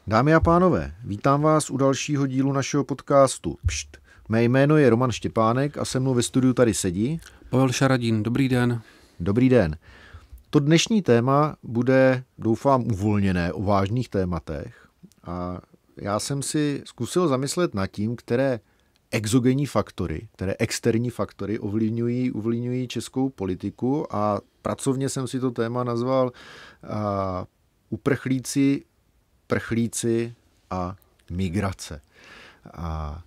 Dámy a pánové, vítám vás u dalšího dílu našeho podcastu Pšt. Mé jméno je Roman Štěpánek a se mnou ve studiu tady sedí Pavel Šaradín. Dobrý den. Dobrý den. To dnešní téma bude, doufám, uvolněné o vážných tématech. A já jsem si zkusil zamyslet nad tím, které exogenní faktory, které externí faktory ovlivňují českou politiku, a pracovně jsem si to téma nazval uprchlíci, prchlíci a migrace. A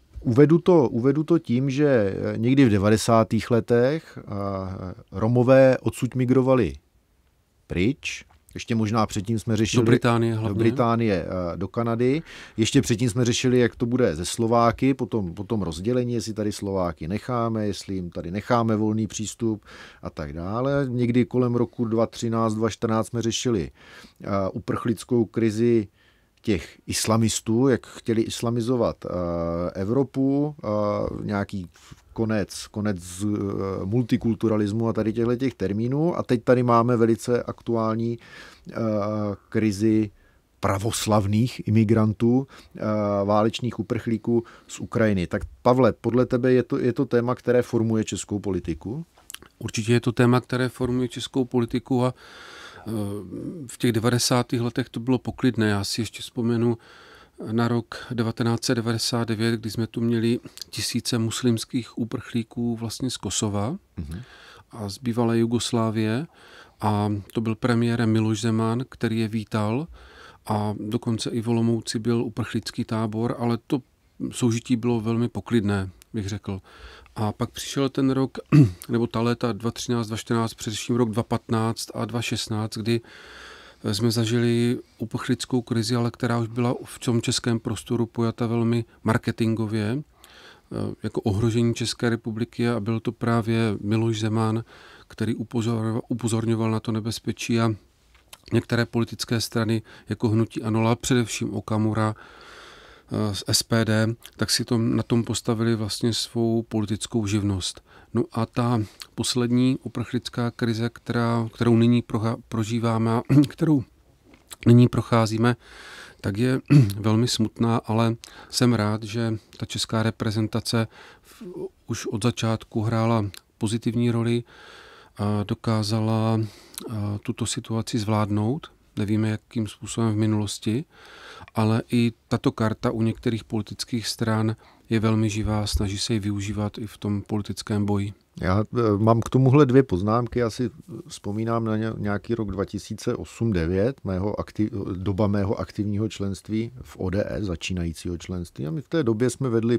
uvedu to tím, že někdy v 90. letech Romové odsud migrovali pryč. Ještě možná předtím jsme řešili Do Británie, do Kanady. Ještě předtím jsme řešili, jak to bude ze Slováky, potom rozdělení, jestli tady Slováky necháme, jestli jim tady necháme volný přístup a tak dále. Někdy kolem roku 2013, 2014 jsme řešili uprchlickou krizi těch islamistů, jak chtěli islamizovat Evropu, nějaký konec multikulturalismu a tady těch termínů. A teď tady máme velice aktuální krizi pravoslavných imigrantů, válečných uprchlíků z Ukrajiny. Tak Pavle, podle tebe je to téma, které formuje českou politiku? Určitě je to téma, které formuje českou politiku a v těch 90. letech to bylo poklidné. Já si ještě vzpomenu na rok 1999, kdy jsme tu měli tisíce muslimských uprchlíků vlastně z Kosova a z bývalé Jugoslávie, a to byl premiérem Miloš Zeman, který je vítal, a dokonce i v Olomouci byl uprchlický tábor, ale to soužití bylo velmi poklidné, bych řekl. A pak přišel ten rok, nebo ta léta 2013, 2014, především rok 2015 a 2016, kdy jsme zažili uprchlickou krizi, ale která už byla v tom českém prostoru pojata velmi marketingově, jako ohrožení České republiky, a byl to právě Miloš Zeman, který upozorňoval na to nebezpečí, a některé politické strany jako hnutí ANO, a především Okamura z SPD, tak si na tom postavili vlastně svou politickou živnost. No a ta poslední uprchlická krize, kterou nyní prožíváme a kterou nyní procházíme, tak je velmi smutná, ale jsem rád, že ta česká reprezentace už od začátku hrála pozitivní roli a dokázala tuto situaci zvládnout. Nevíme, jakým způsobem v minulosti, ale i tato karta u některých politických stran je velmi živá, snaží se ji využívat i v tom politickém boji. Já mám k tomuhle dvě poznámky. Já si vzpomínám na nějaký rok 2008-2009, doba mého aktivního členství v ODS, začínajícího členství. A my v té době jsme vedli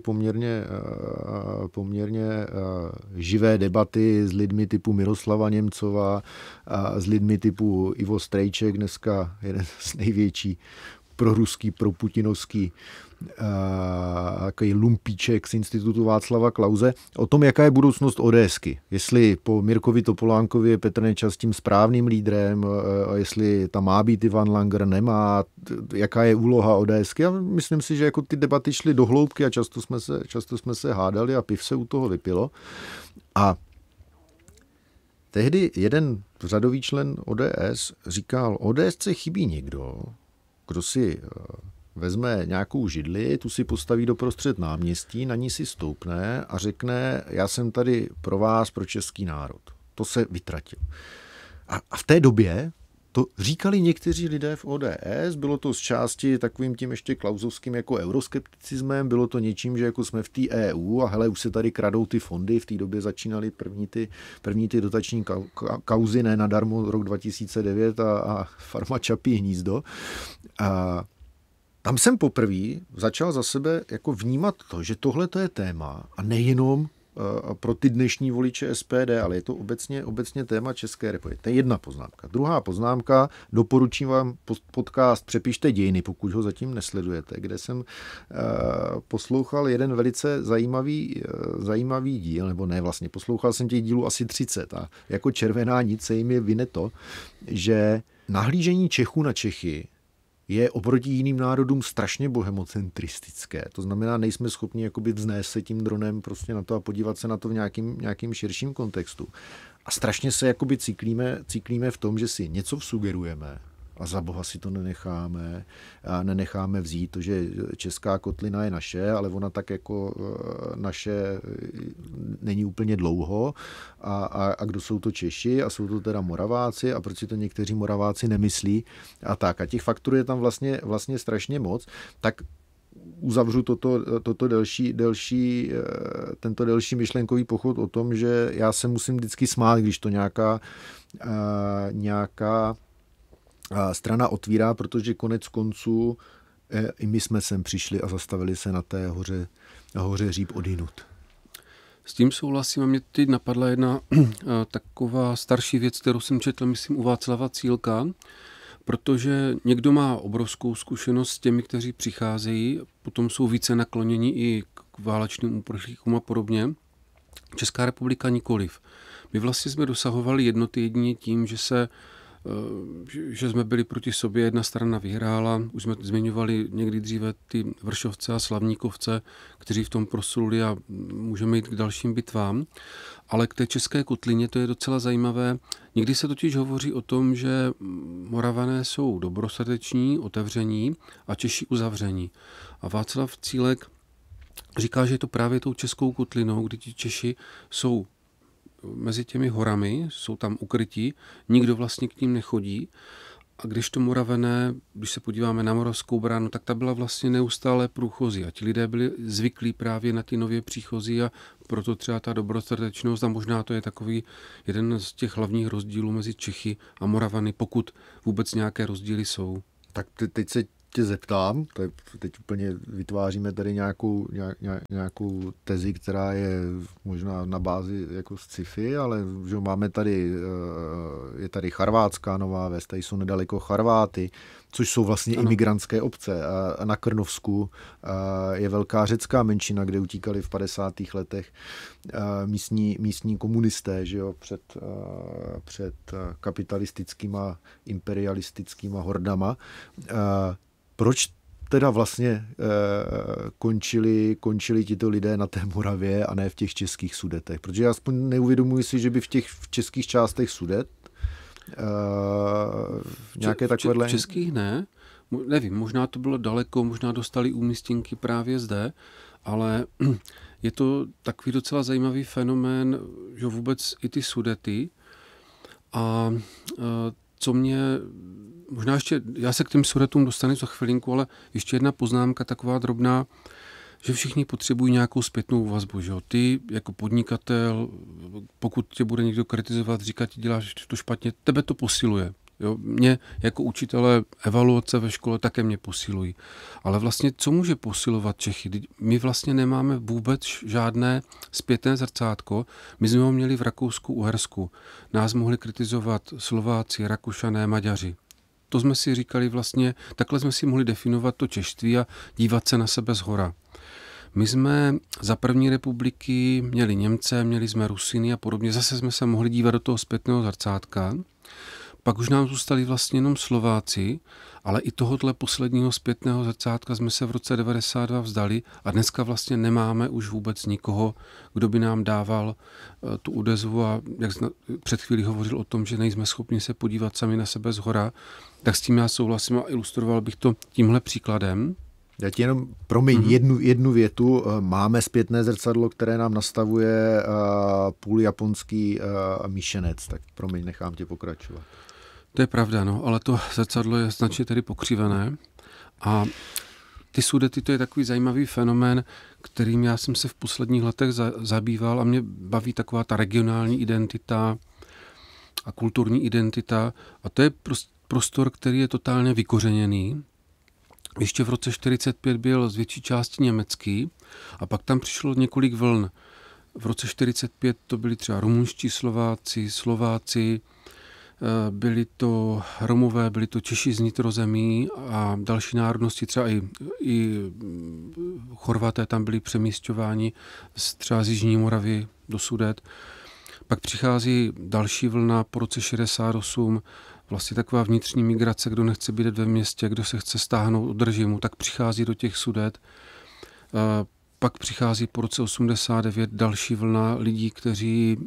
poměrně živé debaty s lidmi typu Miroslava Němcova, a s lidmi typu Ivo Strejček, dneska jeden z největší proruský, proputinovský takový lumpíček z Institutu Václava Klause, o tom, jaká je budoucnost ODSky. Jestli po Mirkovi Topolánkovi je Petr Nečas tím správným lídrem, jestli tam má být Ivan Langer, nemá, jaká je úloha ODSky. A myslím si, že jako ty debaty šly do hloubky a často jsme se hádali a piv se u toho vypilo. A tehdy jeden řadový člen ODS říkal, ODSce chybí někdo, kdo si vezme nějakou židli, tu si postaví doprostřed náměstí, na ní si stoupne a řekne, já jsem tady pro vás, pro český národ. To se vytratil. A v té době to říkali někteří lidé v ODS, bylo to z části takovým tím ještě klausovským jako euroskepticismem, bylo to něčím, že jako jsme v té EU a hele, už se tady kradou ty fondy, v té době začínaly první ty dotační kauzy, ne nadarmo rok 2009 a farma Čapí hnízdo. A tam jsem poprvé začal za sebe jako vnímat to, že tohle to je téma a nejenom pro ty dnešní voliče SPD, ale je to obecně téma České republiky. To je jedna poznámka. Druhá poznámka, doporučím vám podcast Přepište dějiny, pokud ho zatím nesledujete, kde jsem poslouchal jeden velice zajímavý díl, nebo ne vlastně, poslouchal jsem těch dílů asi 30 a jako červená nit se jim je vine to, že nahlížení Čechů na Čechy je oproti jiným národům strašně bohemocentristické. To znamená, nejsme schopni jakoby vznést se tím dronem prostě na to a podívat se na to v nějakým širším kontextu. A strašně se jakoby cyklíme v tom, že si něco vsugerujeme a za boha si to nenecháme vzít, to, že česká kotlina je naše, ale ona tak jako naše není úplně dlouho a kdo jsou to Češi a jsou to teda Moraváci a proč si to někteří Moraváci nemyslí a tak. A těch faktorů je tam vlastně strašně moc, tak uzavřu tento delší myšlenkový pochod o tom, že já se musím vždycky smát, když to nějaká strana otvírá, protože konec konců i my jsme sem přišli a zastavili se na té hoře Říp odinut. S tím souhlasím a mě teď napadla jedna taková starší věc, kterou jsem četl, myslím, u Václava Cílka, protože někdo má obrovskou zkušenost s těmi, kteří přicházejí, potom jsou více nakloněni i k válečným uprchlíkům a podobně. Česká republika nikoliv. My vlastně jsme dosahovali jednoty jedině tím, že jsme byli proti sobě, jedna strana vyhrála, už jsme zmiňovali někdy dříve ty Vršovce a Slavníkovce, kteří v tom prosluli a můžeme jít k dalším bitvám. Ale k té české kotlině to je docela zajímavé. Někdy se totiž hovoří o tom, že Moravané jsou dobrosrdeční, otevření a Češi uzavření. A Václav Cílek říká, že je to právě tou českou kotlinou, kdy ti Češi jsou mezi těmi horami, jsou tam ukrytí, nikdo vlastně k ním nechodí. A když to Moravané, když se podíváme na Moravskou bránu, tak ta byla vlastně neustále průchozí a ti lidé byli zvyklí právě na ty nově příchozí a proto třeba ta dobrosrdečnost a možná to je takový jeden z těch hlavních rozdílů mezi Čechy a Moravany, pokud vůbec nějaké rozdíly jsou. Tak teď se tě zeptám, teď úplně vytváříme tady nějakou tezi, která je možná na bázi jako sci-fi, ale že máme tady, je tady Charvátská Nová Ves, tady jsou nedaleko Charváty, což jsou vlastně imigrantské obce. A na Krnovsku je velká řecká menšina, kde utíkali v 50. letech místní komunisté, že jo, před kapitalistickýma, imperialistickýma hordama. Proč teda vlastně končili tito lidé na té Moravě a ne v těch českých Sudetech? Protože já aspoň neuvědomuji si, že by v českých částech Sudet nějaké takovéhle... V českých ne. Nevím, možná to bylo daleko, možná dostali úmístěnky právě zde, ale je to takový docela zajímavý fenomén, že vůbec i ty Sudety a co mě... Možná ještě, já se k těm Sudetům dostanu za chvilinku, ale ještě jedna poznámka taková drobná, že všichni potřebují nějakou zpětnou vazbu. Že jo? Ty jako podnikatel, pokud tě bude někdo kritizovat, říkat, ti děláš to špatně, tebe to posiluje. Jo? Mě jako učitele evaluace ve škole také mě posilují. Ale vlastně co může posilovat Čechy? My vlastně nemáme vůbec žádné zpětné zrcátko. My jsme ho měli v Rakousku-Uhersku. Nás mohli kritizovat Slováci, Rakušané, Maďaři. To jsme si říkali vlastně, takhle jsme si mohli definovat to češství a dívat se na sebe zhora. My jsme za první republiky měli Němce, měli jsme Rusiny a podobně. Zase jsme se mohli dívat do toho zpětného zrcátka. Pak už nám zůstali vlastně jenom Slováci, ale i tohohle posledního zpětného zrcátka jsme se v roce 92 vzdali a dneska vlastně nemáme už vůbec nikoho, kdo by nám dával tu odezvu a jak před chvílí hovořil o tom, že nejsme schopni se podívat sami na sebe zhora, tak s tím já souhlasím a ilustroval bych to tímhle příkladem. Já ti jenom, jednu větu. Máme zpětné zrcadlo, které nám nastavuje půl japonský míšenec, tak promiň, nechám tě pokračovat. To je pravda, no, ale to zrcadlo je značně tedy pokřivené a ty Sudety, to je takový zajímavý fenomén, kterým já jsem se v posledních letech zabýval a mě baví taková ta regionální identita a kulturní identita a to je prostor, který je totálně vykořeněný. Ještě v roce 1945 byl z větší části německý a pak tam přišlo několik vln. V roce 1945 to byli třeba rumunští Slováci, byli to Romové, byli to Češi z nitrozemí a další národnosti, třeba i Chorvaté tam byli přemísťováni třeba z Jižní Moravy do Sudet. Pak přichází další vlna po roce 1968, vlastně taková vnitřní migrace, kdo nechce bydlet ve městě, kdo se chce stáhnout od režimu, tak přichází do těch Sudet. Pak přichází po roce 1989 další vlna lidí, kteří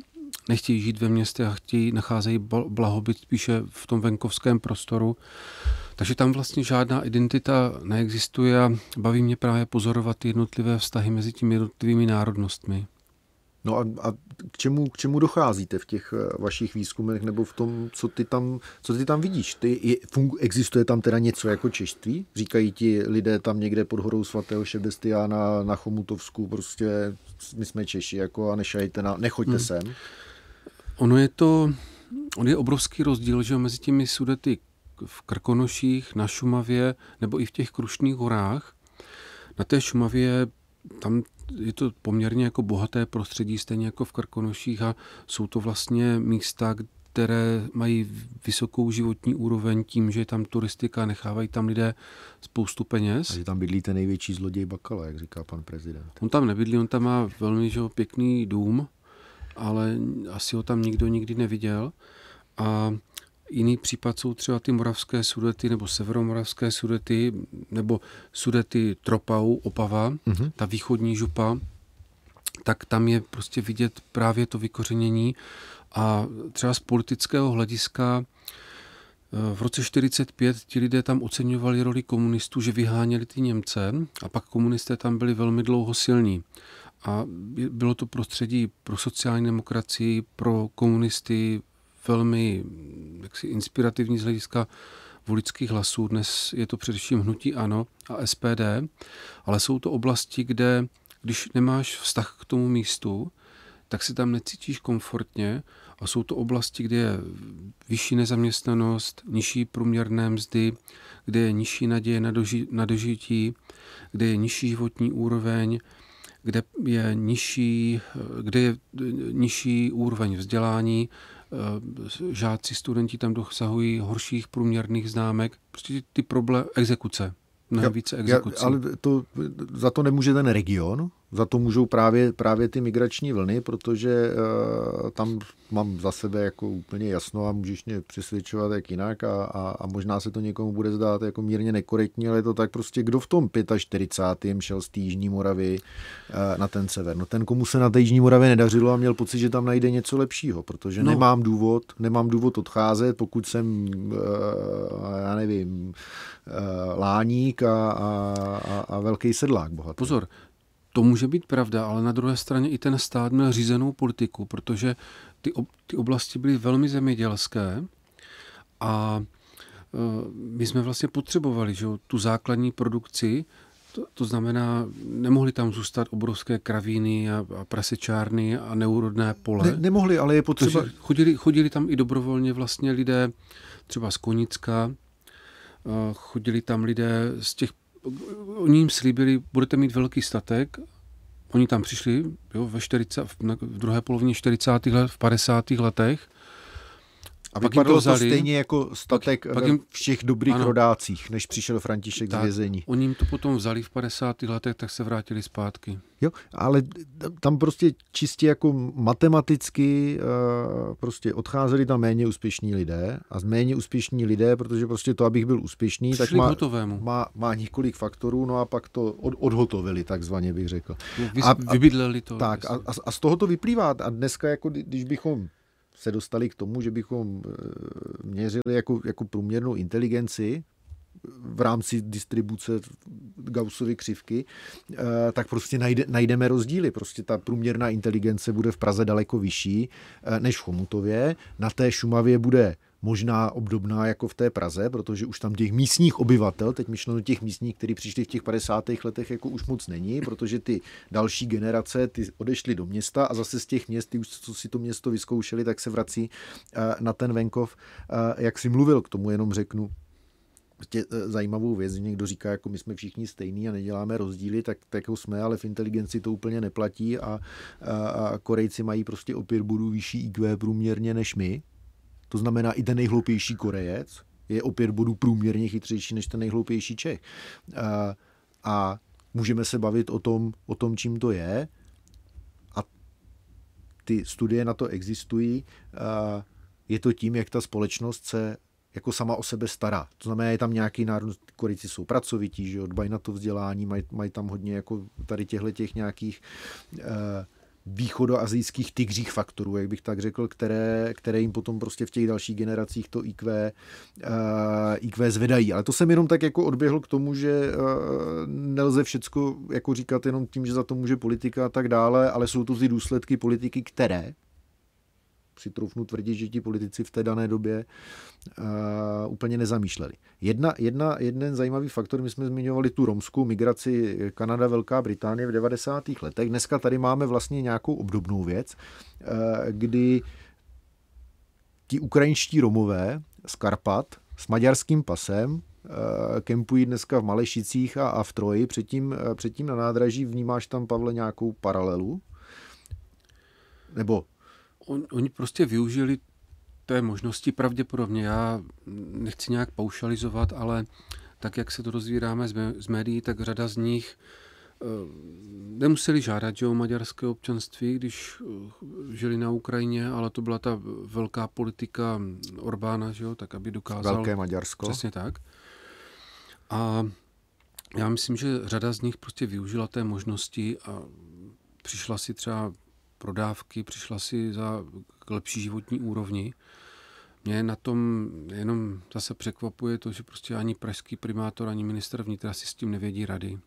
nechtějí žít ve městě a nacházejí blahobyt spíše v tom venkovském prostoru. Takže tam vlastně žádná identita neexistuje a baví mě právě pozorovat jednotlivé vztahy mezi těmi jednotlivými národnostmi. No a k čemu docházíte v těch vašich výzkumech nebo v tom, co ty tam vidíš? Existuje tam teda něco jako češství? Říkají ti lidé tam někde pod horou svatého Šebestiána na Chomutovsku, prostě my jsme Češi jako a nechoďte sem? On je obrovský rozdíl, že mezi těmi Sudety v Krkonoších, na Šumavě nebo i v těch Krušných horách. Na té Šumavě tam je to poměrně jako bohaté prostředí, stejně jako v Krkonoších a jsou to vlastně místa, které mají vysokou životní úroveň tím, že je tam turistika, nechávají tam lidé spoustu peněz. A že tam bydlí ten největší zloděj Bakala, jak říká pan prezident. On tam nebydlí, on tam má velmi pěkný dům, ale asi ho tam nikdo nikdy neviděl. A jiný případ jsou třeba ty moravské Sudety nebo severomoravské Sudety nebo Sudety Tropau, Opava, ta východní župa, tak tam je prostě vidět právě to vykořenění a třeba z politického hlediska v roce 1945 ti lidé tam oceňovali roli komunistů, že vyháněli ty Němce a pak komunisté tam byli velmi dlouho silní. A bylo to prostředí pro sociální demokracii, pro komunisty velmi inspirativní z hlediska voličských hlasů. Dnes je to především hnutí ANO a SPD, ale jsou to oblasti, kde když nemáš vztah k tomu místu, tak si tam necítíš komfortně a jsou to oblasti, kde je vyšší nezaměstnanost, nižší průměrné mzdy, kde je nižší naděje na dožití, kde je nižší životní úroveň, kde je nižší úroveň vzdělání, žáci, studenti tam dosahují horších průměrných známek, prostě ty problémy exekuce. Mnohem více exekucí. Ale za to nemůže ten region, za to můžou právě ty migrační vlny, protože tam mám za sebe jako úplně jasno a můžeš mě přesvědčovat jak jinak a možná se to někomu bude zdát jako mírně nekorektní, ale je to tak prostě, kdo v tom 45. šel z té Jižní Moravy na ten sever. No ten, komu se na té Jižní Moravě nedařilo a měl pocit, že tam najde něco lepšího, protože nemám důvod odcházet, pokud jsem, já nevím, láník a velký sedlák bohatý. Pozor, to může být pravda, ale na druhé straně i ten stát měl řízenou politiku, protože ty oblasti byly velmi zemědělské a my jsme vlastně potřebovali, že, tu základní produkci, to znamená, nemohli tam zůstat obrovské kravíny a prasečárny a neúrodné pole. Nemohli, ale je potřeba... Chodili tam i dobrovolně vlastně lidé, třeba z Konicka, chodili tam lidé z těch, oni jim slíbili, budete mít velký statek, oni tam přišli v druhé polovině 40. let, v 50. letech. A pak vypadalo to stejně jako statek ve všech dobrých rodácích, než přišel František z vězení. Oni jim to potom vzali v 50. letech, tak se vrátili zpátky. Jo, ale tam prostě čistě jako matematicky prostě odcházeli tam méně úspěšní lidé a méně úspěšní lidé, protože prostě to, abych byl úspěšný, tak má několik faktorů, no a pak to odhotovili, takzvaně bych řekl. Vybydleli to. Tak a z toho to vyplývá. A dneska, jako když bychom se dostali k tomu, že bychom měřili jako průměrnou inteligenci v rámci distribuce Gaussovy křivky, tak prostě najdeme rozdíly. Prostě ta průměrná inteligence bude v Praze daleko vyšší než v Chomutově. Na té Šumavě bude možná obdobná jako v té Praze, protože už tam těch místních obyvatel, teď myšleno těch místních, kteří přišli v těch 50. letech, jako už moc není, protože ty další generace, ty odešly do města a zase z těch měst, ty už co si to město vyzkoušeli, tak se vrací na ten venkov. Jak jsi mluvil, k tomu jenom řeknu zajímavou věc, že někdo říká, jako my jsme všichni stejní a neděláme rozdíly, tak jako jsme, ale v inteligenci to úplně neplatí a Korejci mají prostě o 5 bodů vyšší IQ průměrně než my. To znamená, i ten nejhloupější Korejec je o 5 bodů průměrně chytřejší než ten nejhloupější Čech. A můžeme se bavit o tom, čím to je. A ty studie na to existují. Je to tím, jak ta společnost se jako sama o sebe stará. To znamená, je tam nějaký národ, Korejci jsou pracovití, že dbají na to vzdělání, mají tam hodně jako tady těch nějakých východoazijských tygřích faktorů, jak bych tak řekl, které jim potom prostě v těch dalších generacích to IQ zvedají. Ale to jsem jenom tak jako odběhl k tomu, že nelze všecko jako říkat jenom tím, že za to může politika a tak dále, ale jsou to ty důsledky politiky, které si troufnu tvrdit, že ti politici v té dané době úplně nezamýšleli. Jeden zajímavý faktor, my jsme zmiňovali tu romskou migraci Kanada, Velká Británie v 90. letech. Dneska tady máme vlastně nějakou obdobnou věc, kdy ti ukrajinští Romové z Karpat s maďarským pasem kempují dneska v Malešicích a v Troji. Předtím na nádraží. Vnímáš tam, Pavle, nějakou paralelu? Nebo Oni prostě využili té možnosti pravděpodobně. Já nechci nějak paušalizovat, ale tak, jak se to dozvídáme z médií, tak řada z nich nemuseli žádat, že o maďarské občanství, když žili na Ukrajině, ale to byla ta velká politika Orbána, že jo, tak aby dokázal... Velké Maďarsko. Přesně tak. A já myslím, že řada z nich prostě využila té možnosti a přišla si třeba pro dávky, přišla si k lepší životní úrovni. Mě na tom jenom zase překvapuje to, že prostě ani pražský primátor, ani ministr vnitra si s tím nevědí rady.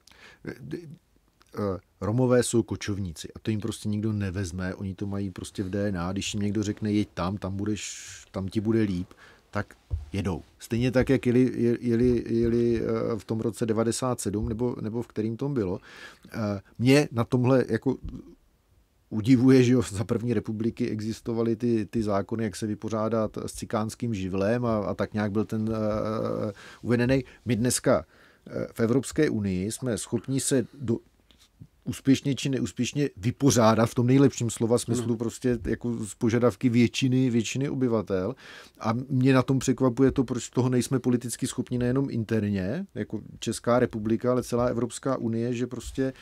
Romové jsou kočovníci a to jim prostě nikdo nevezme, oni to mají prostě v DNA, když jim někdo řekne jeď tam ti bude líp, tak jedou. Stejně tak, jak jeli v tom roce 97, nebo v kterým tom bylo. Mě na tomhle jako udivuje, že za první republiky existovaly ty zákony, jak se vypořádat s cikánským živlem a tak nějak byl ten uvedený. My dneska v Evropské unii jsme schopni se úspěšně či neúspěšně vypořádat v tom nejlepším slova smyslu prostě jako z požadavky většiny obyvatel. A mě na tom překvapuje to, proč toho nejsme politicky schopni nejenom interně, jako Česká republika, ale celá Evropská unie, že prostě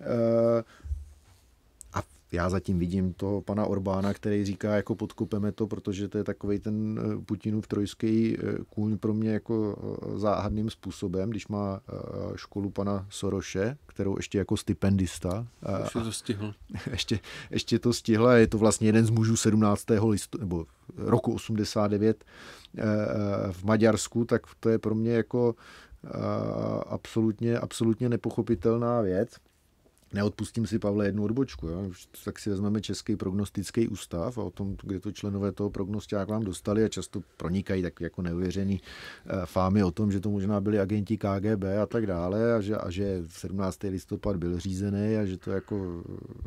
já zatím vidím toho pana Orbána, který říká, jako podkopeme to, protože to je takovej ten Putinův trojský kůň pro mě jako záhadným způsobem, když má školu pana Soroše, kterou ještě jako stipendista. Už to stihl. Ještě to stihl a je to vlastně jeden z mužů 17. nebo roku 89 v Maďarsku, tak to je pro mě jako absolutně nepochopitelná věc. Neodpustím si, Pavle, jednu odbočku. Jo? Tak si vezmeme Český prognostický ústav a o tom, kde to členové toho prognostiáku vám dostali a často pronikají tak jako neuvěřený fámy o tom, že to možná byli agenti KGB a tak dále a že 17. listopad byl řízený a že to jako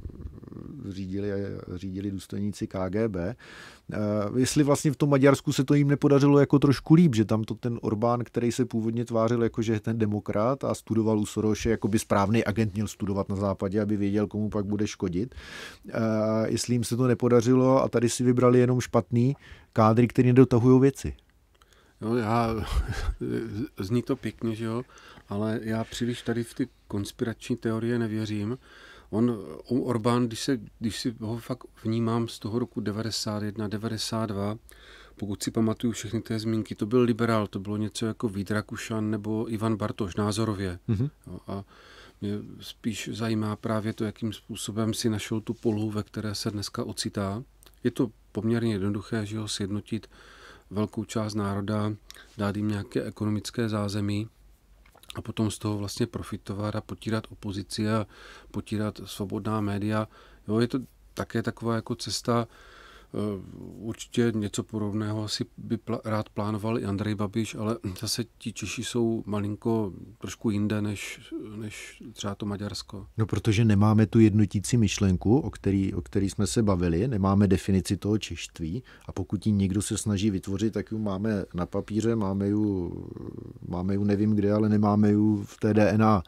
řídili důstojníci KGB. Jestli vlastně v tom Maďarsku se to jim nepodařilo jako trošku líp, že tam to ten Orbán, který se původně tvářil jako, že je ten demokrat a studoval u Soroše, jako by správný agent měl studovat na západě, aby věděl, komu pak bude škodit. Jestli jim se to nepodařilo a tady si vybrali jenom špatný kádry, který nedotahují věci. Jo, zní to pěkně, že jo, ale já příliš tady v ty konspirační teorie nevěřím. Orbán, když si ho fakt vnímám z toho roku 91, 92, pokud si pamatuju všechny té zmínky, to byl liberál, to bylo něco jako Vít Rakušan nebo Ivan Bartoš názorově. Mm-hmm. Jo, a mě spíš zajímá právě to, jakým způsobem si našel tu polohu, ve které se dneska ocitá. Je to poměrně jednoduché, že ho sjednotit velkou část národa, dát jim nějaké ekonomické zázemí a potom z toho vlastně profitovat a potírat opozici a potírat svobodná média. Jo, je to také taková jako cesta, určitě něco podobného asi by rád plánoval i Andrej Babiš, ale zase ti Češi jsou malinko trošku jinde než třeba to Maďarsko. No, protože nemáme tu jednotící myšlenku, o který jsme se bavili, nemáme definici toho češtví a pokud ji někdo se snaží vytvořit, tak ji máme na papíře, máme ju nevím kde, ale nemáme ju v té DNA.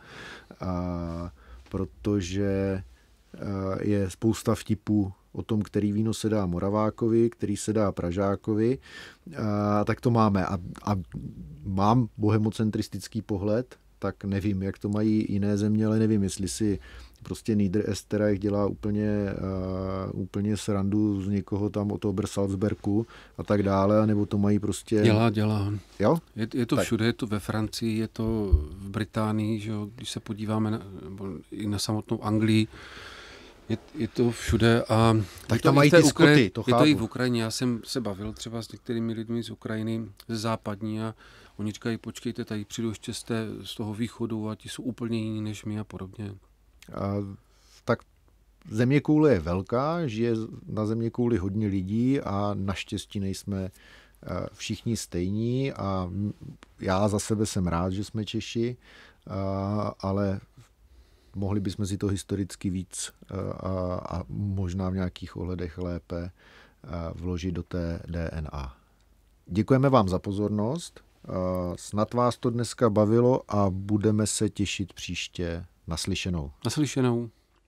Protože je spousta vtipů o tom, který víno se dá Moravákovi, který se dá Pražákovi, tak to máme. A mám bohemocentristický pohled, tak nevím, jak to mají jiné země, ale nevím, jestli si prostě Niederösterreich dělá úplně srandu z někoho tam od Obersalzbergu a tak dále, nebo to mají prostě... Dělá. Jo? Je to tak. Všude, je to ve Francii, je to v Británii, že jo? Když se podíváme i na samotnou Anglii, Je to všude a tak tam mají ty Skoty, to chápu. Je to i v Ukrajině. Já jsem se bavil třeba s některými lidmi z Ukrajiny, ze západní a oni říkají, počkejte, tady přijdu ještě z toho východu a ti jsou úplně jiní než my a podobně. Tak zeměkoule je velká, žije na zeměkouli hodně lidí a naštěstí nejsme všichni stejní a já za sebe jsem rád, že jsme Češi, ale mohli bychom si to historicky víc a možná v nějakých ohledech lépe vložit do té DNA. Děkujeme vám za pozornost. Snad vás to dneska bavilo a budeme se těšit příště. Naslyšenou. Naslyšenou.